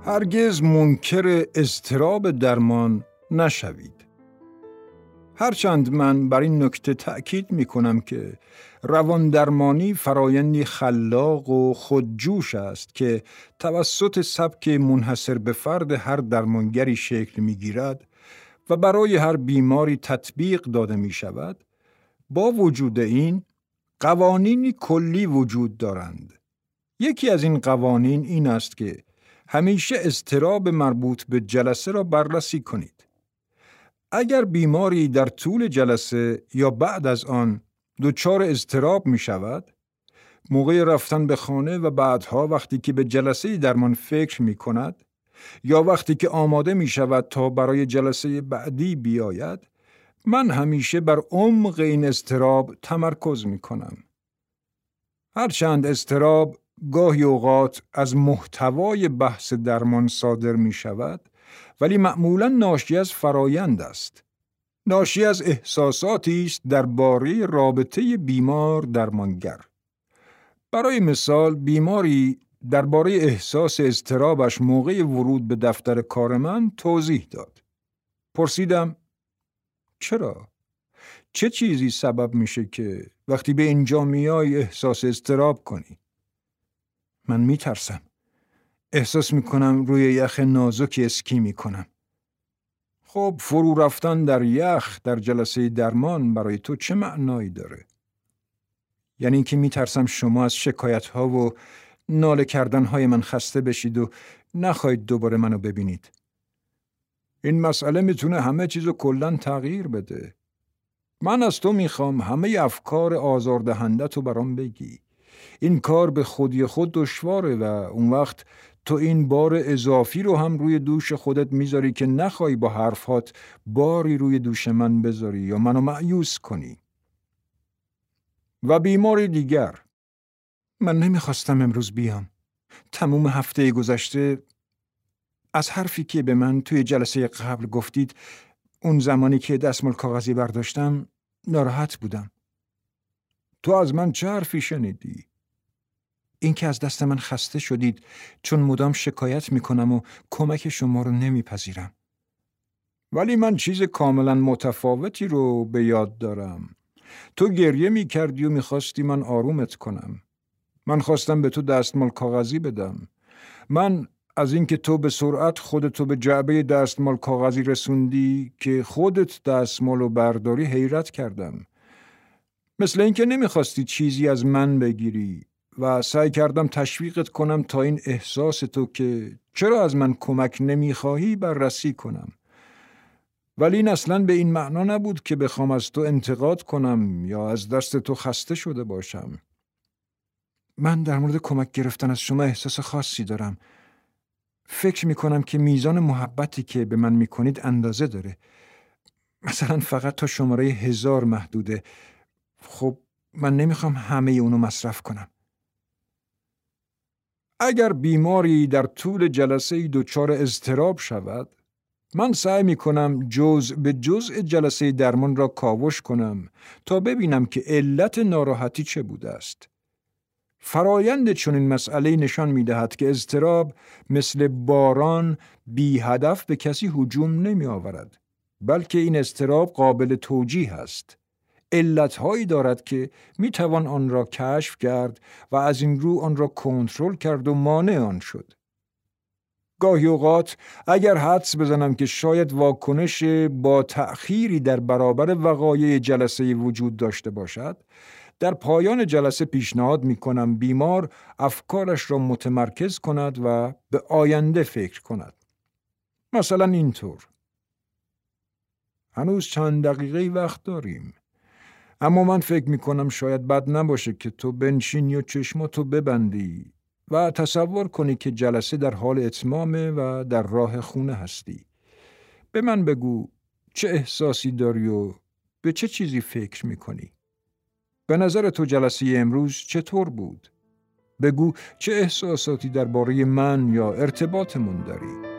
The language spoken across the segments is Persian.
هرگز منکر اضطراب درمان نشوید. هرچند من بر این نکته تأکید می کنم که روان درمانی فرایندی خلاق و خودجوش است که توسط سبک منحصر به فرد هر درمانگری شکل می گیرد و برای هر بیماری تطبیق داده می شود. با وجود این قوانینی کلی وجود دارند. یکی از این قوانین این است که همیشه اضطراب مربوط به جلسه را بررسی کنید. اگر بیماری در طول جلسه یا بعد از آن دچار اضطراب می شود، موقع رفتن به خانه و بعدها وقتی که به جلسه درمان فکر می کند یا وقتی که آماده می شود تا برای جلسه بعدی بیاید، من همیشه بر عمق این اضطراب تمرکز می کنم. هرچند اضطراب گاهی اوقات از محتوای بحث درمان صادر می شود، ولی معمولاً ناشی از فرایند است. ناشی از احساساتی است درباره رابطه بیمار درمانگر. برای مثال بیماری درباره احساس اضطرابش موقع ورود به دفتر کار من توضیح داد. پرسیدم چرا؟ چه چیزی سبب میشه که وقتی به اینجا میای احساس اضطراب کنی؟ من میترسم. احساس میکنم روی یخ نازکی اسکی میکنم. خب فرو رفتن در یخ در جلسه درمان برای تو چه معنایی داره؟ یعنی اینکه میترسم شما از شکایت‌ها و ناله کردن‌های من خسته بشید و نخواهید دوباره منو ببینید. این مسئله میتونه همه چیزو کلاً تغییر بده. من از تو میخوام همه افکار آزاردهنده تو برام بگی. این کار به خودی خود دشواره و اون وقت تو این بار اضافی رو هم روی دوش خودت میذاری که نخوای با حرفات باری روی دوش من بذاری یا منو مایوس کنی. و بیماری دیگر، من نمیخواستم امروز بیام. تموم هفته گذشته از حرفی که به من توی جلسه قبل گفتید، اون زمانی که دستمال کاغذی برداشتم ناراحت بودم. تو از من چه حرفی شنیدی؟ این که از دست من خسته شدید چون مدام شکایت میکنم و کمک شما رو نمیپذیرم. ولی من چیز کاملا متفاوتی رو به یاد دارم. تو گریه میکردی و میخواستی من آرومت کنم. من خواستم به تو دستمال کاغذی بدم. من از اینکه تو به سرعت خودتو به جعبه دستمال کاغذی رسوندی که خودت دستمالو برداری حیرت کردم. مثل اینکه نمیخواستی چیزی از من بگیری و سعی کردم تشویقت کنم تا این احساس تو که چرا از من کمک نمیخواهی بررسی کنم. ولی این اصلاً به این معنا نبود که بخوام از تو انتقاد کنم یا از دست تو خسته شده باشم. من در مورد کمک گرفتن از شما احساس خاصی دارم. فکر میکنم که میزان محبتی که به من میکنید اندازه داره. مثلا فقط تا شماره 1000 محدوده. خب من نمیخوام همه اونو مصرف کنم. اگر بیماری در طول جلسه دچار اضطراب شود، من سعی میکنم جزء به جزء جلسه درمان را کاوش کنم تا ببینم که علت ناراحتی چه بوده است. فرایند چنین مسئله نشان می‌دهد که اضطراب مثل باران بی هدف به کسی هجوم نمی آورد، بلکه این اضطراب قابل توجیه است. علت‌هایی دارد که می‌توان آن را کشف کرد و از این رو آن را کنترل کرد و مانع آن شد. گاهی اوقات اگر حدس بزنم که شاید واکنش با تأخیری در برابر وقایع جلسه وجود داشته باشد، در پایان جلسه پیشنهاد می‌کنم بیمار افکارش را متمرکز کند و به آینده فکر کند. مثلا اینطور: هنوز چند دقیقه وقت داریم، اما من فکر می‌کنم شاید بد نباشه که تو بنشینی و چشماتو ببندی و تصور کنی که جلسه در حال اتمامه و در راه خونه هستی. به من بگو چه احساسی داری و به چه چیزی فکر می‌کنی؟ به نظر تو جلسه امروز چطور بود؟ بگو چه احساساتی درباره من یا ارتباطمون داری؟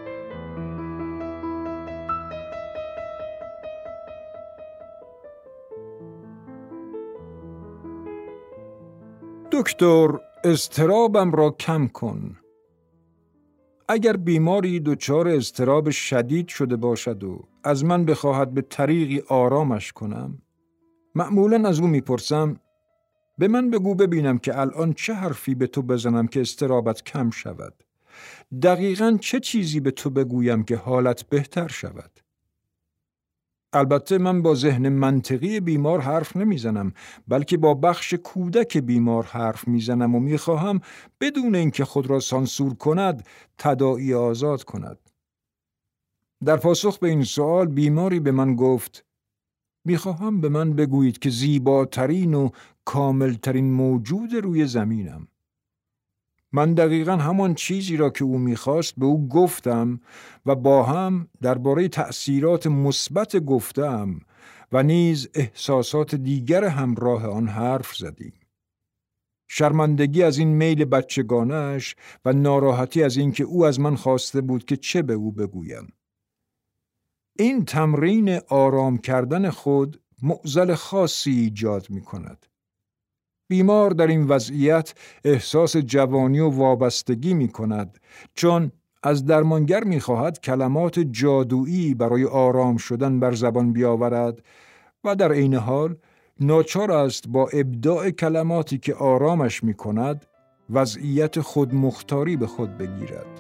دکتر، اضطرابم را کم کن. اگر بیماری دچار اضطراب شدید شده باشد و از من بخواهد به طریقی آرامش کنم، معمولاً از او میپرسم به من بگو ببینم که الان چه حرفی به تو بزنم که اضطرابت کم شود. دقیقاً چه چیزی به تو بگویم که حالت بهتر شود. البته من با ذهن منطقی بیمار حرف نمیزنم، بلکه با بخش کودک بیمار حرف میزنم و میخواهم بدون اینکه خود را سانسور کند تداعی آزاد کند. در پاسخ به این سوال بیماری به من گفت میخواهم به من بگویید که زیباترین و کاملترین موجود روی زمینم. من دقیقاً همان چیزی را که او میخواست به او گفتم و با هم درباره تأثیرات مثبت گفتم و نیز احساسات دیگر همراه آن حرف زدیم. شرمندگی از این میل بچگانه‌اش و ناراحتی از اینکه او از من خواسته بود که چه به او بگویم. این تمرین آرام کردن خود معضل خاصی ایجاد می کند. بیمار در این وضعیت احساس جوانی و وابستگی می کند، چون از درمانگر می خواهد کلمات جادویی برای آرام شدن بر زبان بیاورد و در عین حال ناچار است با ابداع کلماتی که آرامش می کند وضعیت خودمختاری به خود بگیرد.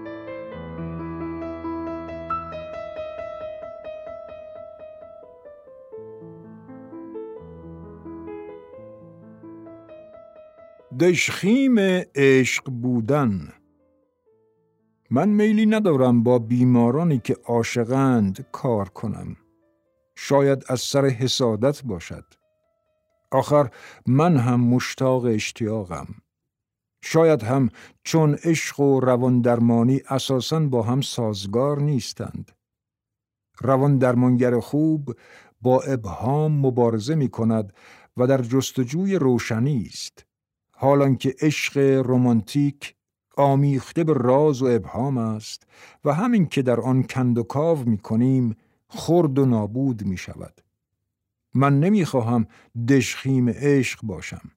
دژخیم عشق بودن. من میلی ندارم با بیمارانی که عاشقند کار کنم. شاید از سر حسادت باشد. آخر من هم مشتاق اشتیاقم. شاید هم چون عشق و روان درمانی اساساً با هم سازگار نیستند. روان درمانگر خوب با ابهام مبارزه می کند و در جستجوی روشنی است. حالان که عشق رمانتیک آمیخته به راز و ابهام است و همین که در آن کند و کاو می کنیم خرد و نابود می شود. من نمی خواهم دژخیم عشق باشم.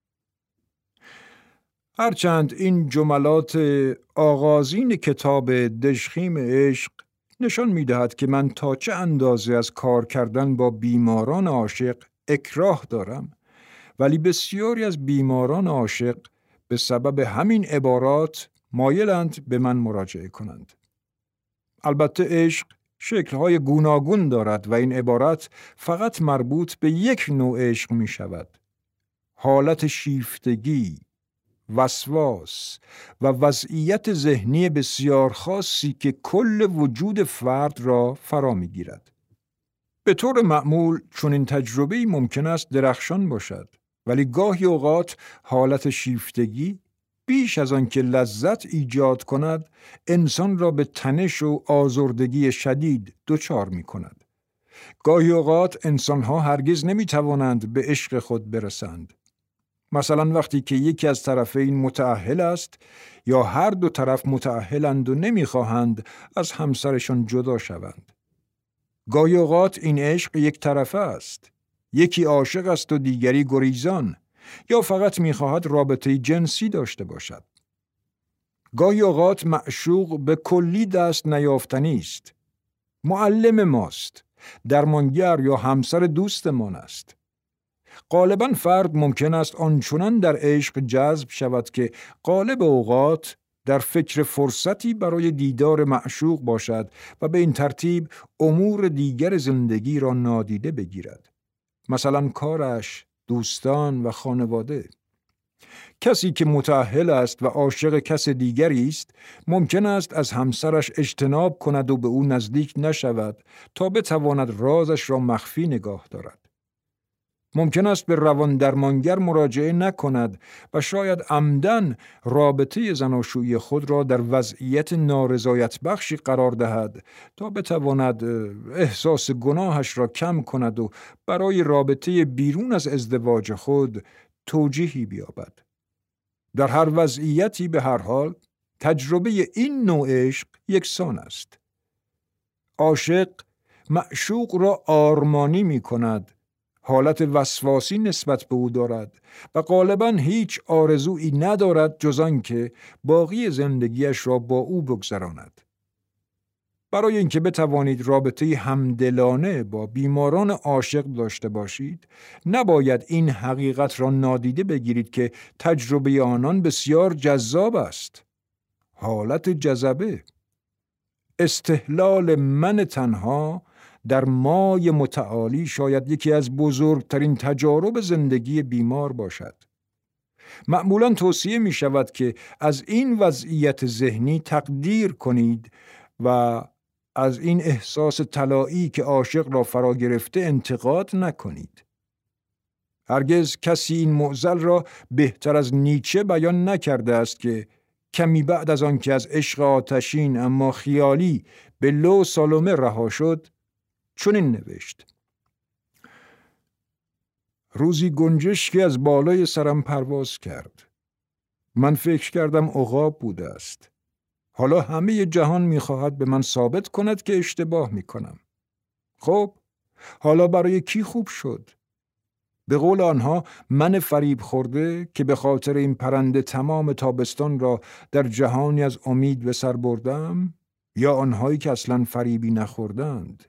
هرچند این جملات آغازین کتاب دژخیم عشق نشان می دهد که من تا چه اندازه از کار کردن با بیماران عاشق اکراه دارم، ولی بسیاری از بیماران عاشق به سبب همین عبارات مایلند به من مراجعه کنند. البته عشق شکل‌های گوناگون دارد و این عبارت فقط مربوط به یک نوع عشق می شود. حالت شیفتگی، وسواس و وضعیت ذهنی بسیار خاصی که کل وجود فرد را فرا می گیرد. به طور معمول چون این تجربه‌ای ممکن است درخشان باشد، ولی گاهی اوقات حالت شیفتگی بیش از آن که لذت ایجاد کند انسان را به تنش و آزردگی شدید دچار می کند. گاهی اوقات انسانها هرگز نمی توانند به عشق خود برسند. مثلا وقتی که یکی از طرفین متأهل است یا هر دو طرف متأهلند و نمی خواهند از همسرشان جدا شوند. گاهی اوقات این عشق یک طرفه است. یکی عاشق است و دیگری گریزان یا فقط می‌خواهد رابطه جنسی داشته باشد. گاهی اوقات معشوق به کلی دست نیافتنی است. معلم ماست، درمانگر یا همسر دوستمان است. غالباً فرد ممکن است آنچنان در عشق جذب شود که غالب اوقات در فکر فرصتی برای دیدار معشوق باشد و به این ترتیب امور دیگر زندگی را نادیده بگیرد. مثلا کارش، دوستان و خانواده. کسی که متأهل است و عاشق کس دیگری است، ممکن است از همسرش اجتناب کند و به او نزدیک نشود تا بتواند رازش را مخفی نگاه دارد. ممکن است به روان درمانگر مراجعه نکند و شاید عمدن رابطه زناشویی خود را در وضعیت نارضایت بخشی قرار دهد تا بتواند احساس گناهش را کم کند و برای رابطه بیرون از ازدواج خود توجیهی بیابد. در هر وضعیتی به هر حال تجربه این نوع عشق یکسان است. عاشق معشوق را آرمانی می کند، حالت وسواسی نسبت به او دارد و غالباً هیچ آرزویی ندارد جز آن که باقی زندگیش را با او بگذراند. برای اینکه بتوانید رابطه همدلانه با بیماران عاشق داشته باشید، نباید این حقیقت را نادیده بگیرید که تجربه آنان بسیار جذاب است. حالت جذبه، استحلال من تنها در مای متعالی شاید یکی از بزرگترین تجارب زندگی بیمار باشد. معمولاً توصیه می شود که از این وضعیت ذهنی تقدیر کنید و از این احساس طلایی که عاشق را فرا گرفته انتقاد نکنید. هرگز کسی این معضل را بهتر از نیچه بیان نکرده است که کمی بعد از آن که از عشق آتشین اما خیالی به لو سالومه رها شد، چنین نوشت: روزی گنجشکی از بالای سرم پرواز کرد. من فکر کردم عقاب بوده است. حالا همه جهان می‌خواهد به من ثابت کند که اشتباه می‌کنم. خب، حالا برای کی خوب شد؟ به قول آنها من فریب خورده که به خاطر این پرنده تمام تابستان را در جهانی از امید به سر بردم، یا آنهایی که اصلاً فریبی نخوردند؟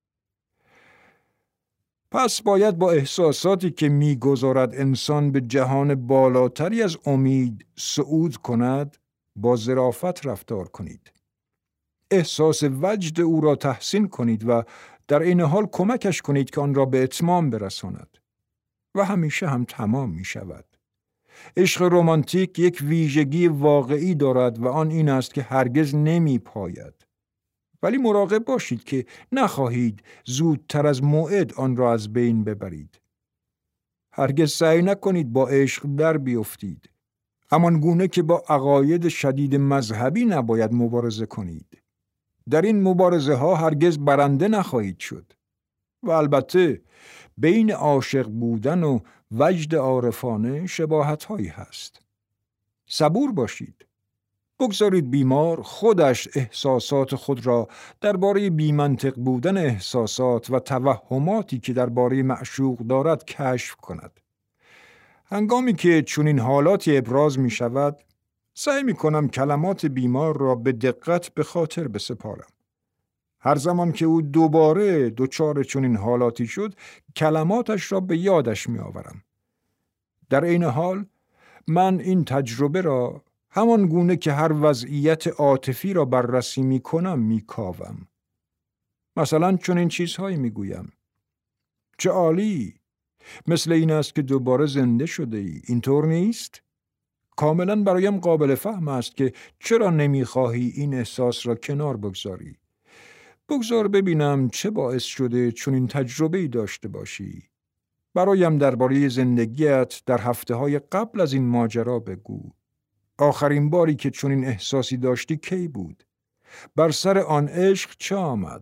پس باید با احساساتی که می‌گذارد انسان به جهان بالاتری از امید صعود کند با ظرافت رفتار کنید. احساس وجد او را تحسین کنید و در این حال کمکش کنید که آن را به اتمام برساند و همیشه هم تمام می شود. عشق رمانتیک یک ویژگی واقعی دارد و آن این است که هرگز نمی پاید. ولی مراقب باشید که نخواهید زودتر از موعد آن را از بین ببرید. هرگز سعی نکنید با عشق در بیفتید. همان گونه که با عقاید شدید مذهبی نباید مبارزه کنید. در این مبارزه ها هرگز برنده نخواهید شد. و البته بین عاشق بودن و وجد عارفانه شباهت هایی هست. صبور باشید. بگذارید بیمار خودش احساسات خود را درباره بی‌منطق بودن احساسات و توهماتی که درباره معشوق دارد کشف کند. هنگامی که چنین حالاتی ابراز می شود، سعی می کنم کلمات بیمار را به دقت به خاطر بسپارم. هر زمان که او دوباره دچار چنین حالاتی شد، کلماتش را به یادش می آورم. در این حال من این تجربه را همان گونه که هر وضعیت عاطفی را بررسی می کنم می کاوم. مثلا چنین چیزهایی می گویم: چه عالی! مثل این است که دوباره زنده شده ای. اینطور نیست؟ کاملا برایم قابل فهم است که چرا نمیخواهی این احساس را کنار بگذاری. بگذار ببینم چه باعث شده چون این تجربه‌ای داشته باشی. برایم درباره زندگیت در هفته‌های قبل از این ماجرا بگو. آخرین باری که چون این احساسی داشتی کی بود؟ بر سر آن عشق چه آمد؟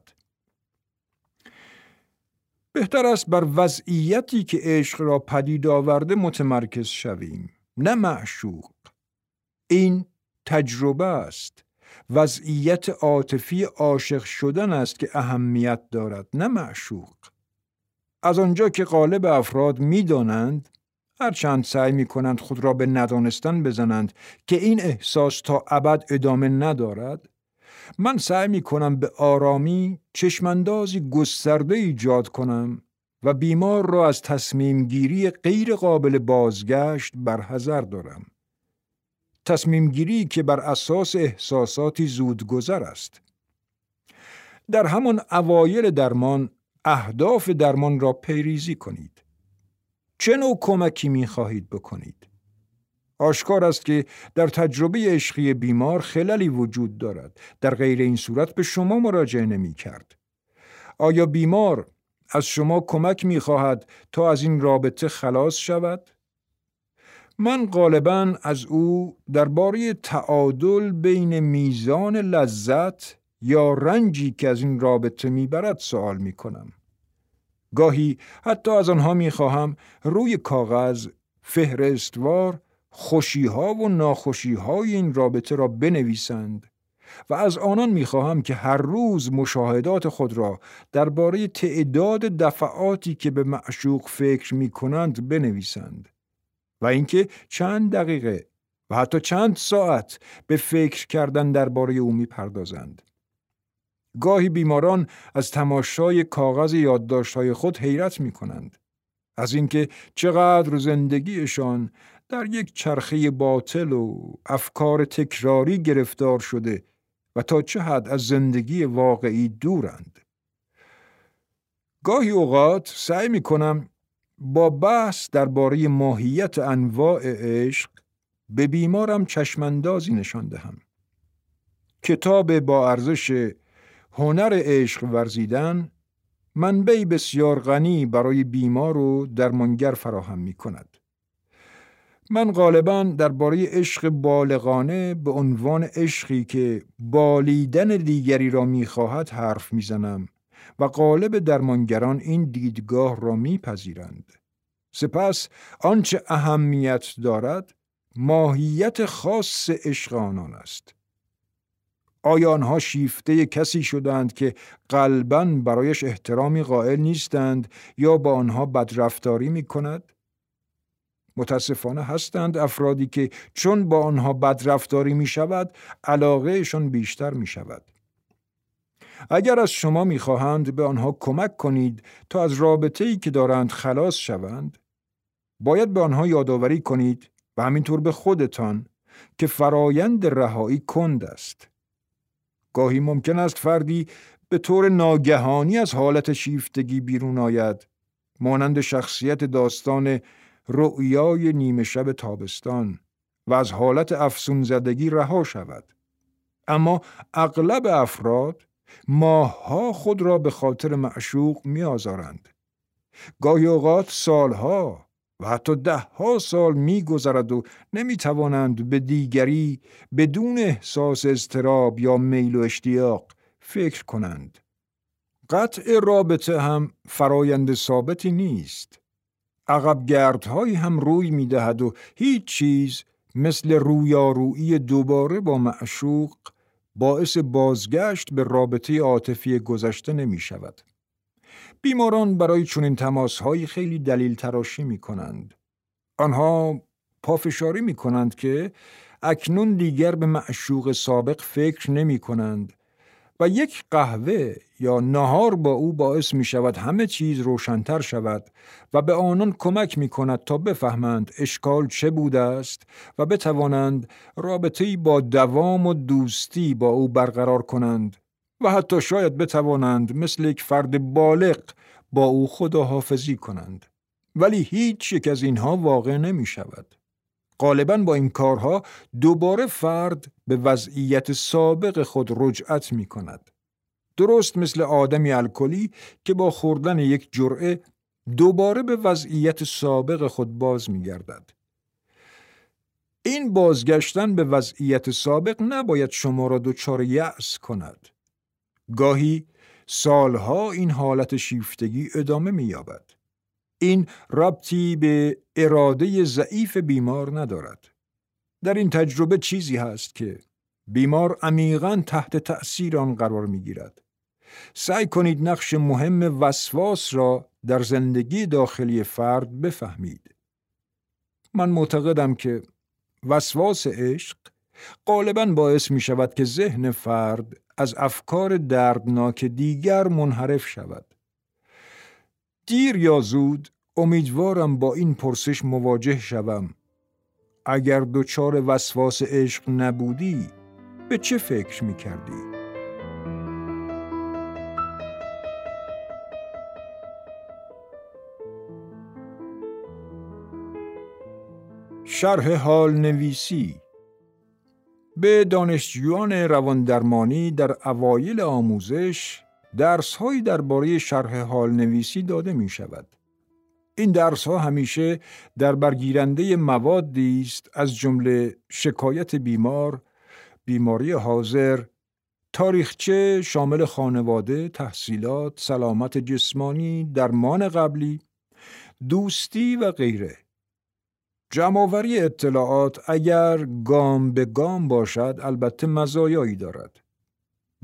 بهتر است بر وضعیتی که عشق را پدید آورده متمرکز شویم، نه معشوق. این تجربه است. وضعیت عاطفی عاشق شدن است که اهمیت دارد، نه معشوق. از آنجا که غالب افراد می‌دانند، هرچند سعی می‌کنند خود را به ندانستن بزنند که این احساس تا ابد ادامه ندارد، من سعی می‌کنم به آرامی چشماندازی گسترده ایجاد کنم و بیمار را از تصمیم گیری غیر قابل بازگشت برحذر دارم. تصمیم گیری که بر اساس احساساتی زودگذر است. در همان اوایل درمان، اهداف درمان را پیریزی کنید. چه نوع کمکی می‌خواهید بکنید؟ آشکار است که در تجربه عشقی بیمار خللی وجود دارد. در غیر این صورت به شما مراجعه نمی کرد. آیا بیمار از شما کمک می خواهد تا از این رابطه خلاص شود؟ من غالباً از او درباره تعادل بین میزان لذت یا رنجی که از این رابطه می برد سوال می کنم. گاهی حتی از آنها می خواهم روی کاغذ فهرستوار خوشی‌ها و ناخوشی‌های این رابطه را بنویسند و از آنان می‌خواهم که هر روز مشاهدات خود را درباره تعداد دفعاتی که به معشوق فکر می‌کنند بنویسند و اینکه چند دقیقه و حتی چند ساعت به فکر کردن درباره او می‌پردازند. گاهی بیماران از تماشای کاغذ یادداشت‌های خود حیرت می‌کنند از اینکه چقدر زندگیشان در یک چرخه باطل و افکار تکراری گرفتار شده و تا چه حد از زندگی واقعی دورند. گاهی اوقات سعی می‌کنم با بحث درباره ماهیت انواع عشق به بیمارم چشماندازی نشان دهم. کتاب با ارزش هنر عشق ورزیدن منبعی بسیار غنی برای بیمار و درمانگر فراهم می‌کند. من غالباً درباره عشق بالغانه به عنوان عشقی که بالیدن دیگری را می‌خواهد حرف می‌زنم و غالب درمانگران این دیدگاه را می‌پذیرند. سپس آنچه اهمیت دارد ماهیت خاص عشق آنان است. آیا آنها شیفته کسی شدند که قلباً برایش احترامی قائل نیستند یا با آنها بدرفتاری می‌کند؟ متاسفانه هستند افرادی که چون با آنها بدرفتاری می‌شود علاقهشان بیشتر می‌شود. اگر از شما می‌خواهند به آنها کمک کنید تا از رابطه‌ای که دارند خلاص شوند، باید به آنها یادآوری کنید و همینطور به خودتان که فرایند رهایی کند است. گاهی ممکن است فردی به طور ناگهانی از حالت شیفتگی بیرون آید، مانند شخصیت داستان رؤیای نیمه شب تابستان و از حالت افسون زدگی رها شود. اما اغلب افراد ماه‌ها خود را به خاطر معشوق می‌آزارند. گاهی اوقات سالها و حتی 10 سال می‌گذرد و نمی‌توانند به دیگری بدون احساس اضطراب یا میل و اشتیاق فکر کنند. قطع رابطه هم فرایند ثابتی نیست. عقب گردهایی هم روی می‌دهد و هیچ چیز مثل رویارویی دوباره با معشوق باعث بازگشت به رابطه عاطفی گذشته نمی‌شود. بیماران برای چنین تماس‌هایی خیلی دلیل تراشی می‌کنند. آنها پافشاری می‌کنند که اکنون دیگر به معشوق سابق فکر نمی‌کنند و یک قهوه یا نهار با او باعث می‌شود همه چیز روشن‌تر شود و به آنان کمک می‌کند تا بفهمند اشکال چه بوده است و بتوانند رابطه‌ای با دوام و دوستی با او برقرار کنند و حتی شاید بتوانند مثل یک فرد بالغ با او خداحافظی کنند. ولی هیچ یک از اینها واقع نمی شود. غالباً با این کارها دوباره فرد به وضعیت سابق خود رجعت می کند. درست مثل آدمی الکلی که با خوردن یک جرعه دوباره به وضعیت سابق خود باز می گردد. این بازگشتن به وضعیت سابق نباید شما را دچار یأس کند. گاهی سالها این حالت شیفتگی ادامه می‌یابد. این ربطی به اراده ضعیف بیمار ندارد. در این تجربه چیزی هست که بیمار عمیقاً تحت تأثیر آن قرار می‌گیرد. سعی کنید نقش مهم وسواس را در زندگی داخلی فرد بفهمید. من معتقدم که وسواس عشق غالباً باعث می شود که ذهن فرد از افکار دردناک دیگر منحرف شود. دیر یا زود امیدوارم با این پرسش مواجه شوم: اگر دچار وسواس عشق نبودی به چه فکر می کردی؟ شرح حال نویسی. به دانشجویان رواندرمانی در اوایل آموزش درس‌هایی درباره شرح حال نویسی داده می شود. این درس‌ها همیشه در برگیرنده موادی است از جمله شکایت بیمار، بیماری حاضر، تاریخچه شامل خانواده، تحصیلات، سلامت جسمانی، درمان قبلی، دوستی و غیره. جمع‌آوری اطلاعات اگر گام به گام باشد البته مزایایی دارد.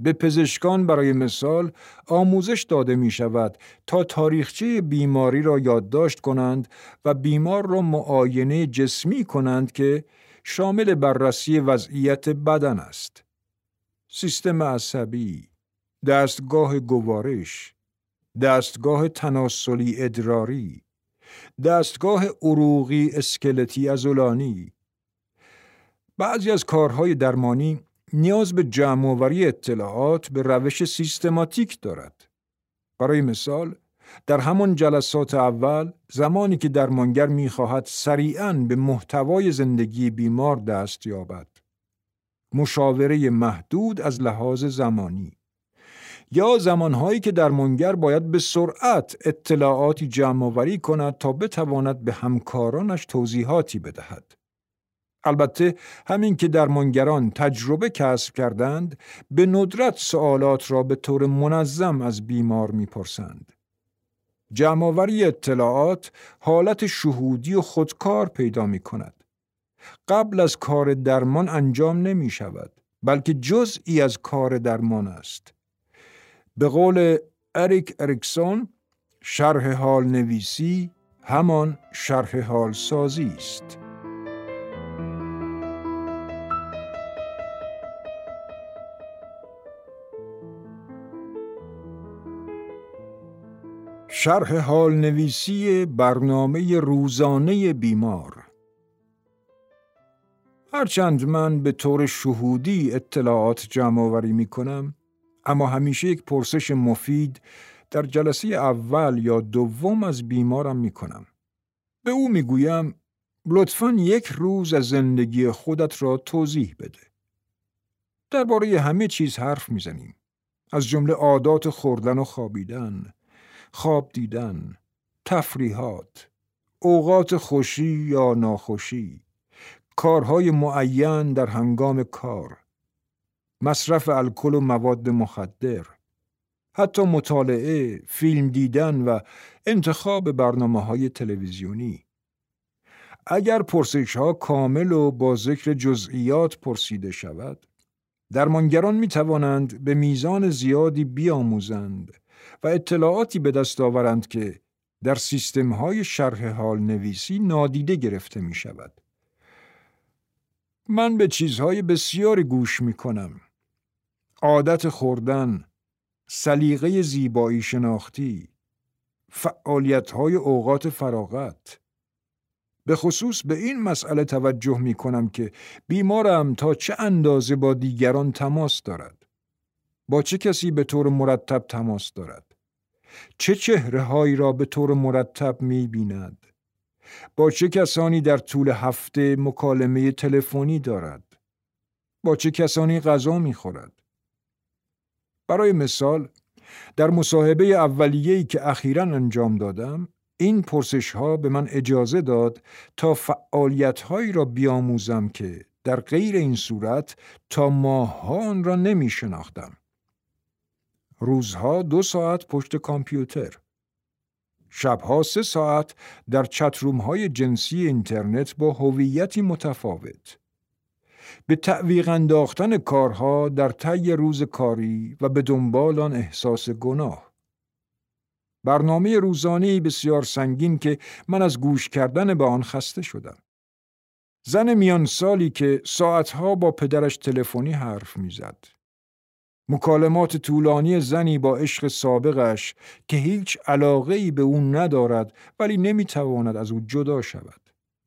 به پزشکان برای مثال آموزش داده می شود تا تاریخچه بیماری را یادداشت کنند و بیمار را معاینه جسمی کنند که شامل بررسی وضعیت بدن است. سیستم عصبی، دستگاه گوارش، دستگاه تناسلی ادراری، دستگاه عروقی اسکلتی عضلانی. بعضی از کارهای درمانی نیاز به جمع‌آوری اطلاعات به روش سیستماتیک دارد. برای مثال، در همان جلسات اول، زمانی که درمانگر می‌خواهد سریعاً به محتوای زندگی بیمار دست یابد، مشاوره محدود از لحاظ زمانی، یا زمانهایی که درمانگر باید به سرعت اطلاعاتی جمع‌آوری کند تا بتواند به همکارانش توضیحاتی بدهد. البته همین که درمانگران تجربه کسب کردند، به ندرت سوالات را به طور منظم از بیمار می‌پرسند. جمع‌آوری اطلاعات حالت شهودی و خودکار پیدا می‌کند. قبل از کار درمان انجام نمی‌شود، بلکه جزئی از کار درمان است. به قول اریک اریکسون، شرح حال نویسی همان شرح حال سازی است. شرح حال نویسی برنامه روزانه بیمار. هرچند من به طور شهودی اطلاعات جمع آوری می کنم، اما همیشه یک پرسش مفید در جلسه اول یا دوم از بیمارم می کنم. به او می گویم لطفاً یک روز از زندگی خودت را توضیح بده. درباره همه چیز حرف می زنیم. از جمله عادات خوردن و خوابیدن، خواب دیدن، تفریحات، اوقات خوشی یا ناخوشی، کارهای معین در هنگام کار، مصرف الکل و مواد مخدر، حتی مطالعه، فیلم دیدن و انتخاب برنامه‌های تلویزیونی. اگر پرسش‌ها کامل و با ذکر جزئیات پرسیده شود، درمانگران می‌توانند به میزان زیادی بیاموزند و اطلاعاتی به دست آورند که در سیستم‌های شرح حال نویسی نادیده گرفته می‌شود. من به چیزهای بسیاری گوش می‌کنم. عادت خوردن، سلیقه زیبایی شناختی، فعالیت‌های اوقات فراغت. به خصوص به این مسئله توجه می‌کنم که بیمارم تا چه اندازه با دیگران تماس دارد. با چه کسی به طور مرتب تماس دارد؟ چه چهره‌هایی را به طور مرتب می‌بیند؟ با چه کسانی در طول هفته مکالمه تلفنی دارد؟ با چه کسانی غذا می‌خورد؟ برای مثال، در مصاحبه اولیه‌ای که اخیراً انجام دادم، این پرسش‌ها به من اجازه داد تا فعالیت‌هایی را بیاموزم که در غیر این صورت تا ماه‌ها آن را نمی‌شناختم. روزها 2 ساعت پشت کامپیوتر، شبها 3 ساعت در چتروم‌های جنسی اینترنت با هویتی متفاوت، به تعویق انداختن کارها در طی روز کاری و به دنبال آن احساس گناه. برنامه روزانه‌ای بسیار سنگین که من از گوش کردن به آن خسته شدم. زن میان سالی که ساعتها با پدرش تلفنی حرف میزد. مکالمات طولانی زنی با عشق سابقش که هیچ علاقه‌ای به او ندارد ولی نمیتواند از او جدا شود.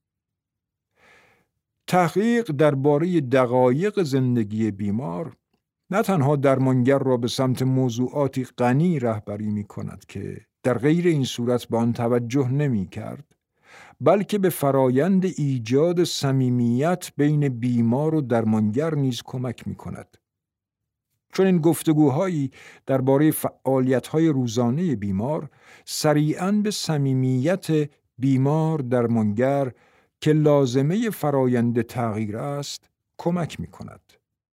تحقیق درباره دقایق زندگی بیمار نه تنها درمانگر را به سمت موضوعاتی غنی رهبری می کند که در غیر این صورت به آن توجه نمی کرد، بلکه به فرایند ایجاد صمیمیت بین بیمار و درمانگر نیز کمک می کند. چون این گفتگوهایی درباره فعالیت‌های روزانه بیمار سریعاً به صمیمیت بیمار درمانگر که لازمه فرایند تغییر است کمک می کند.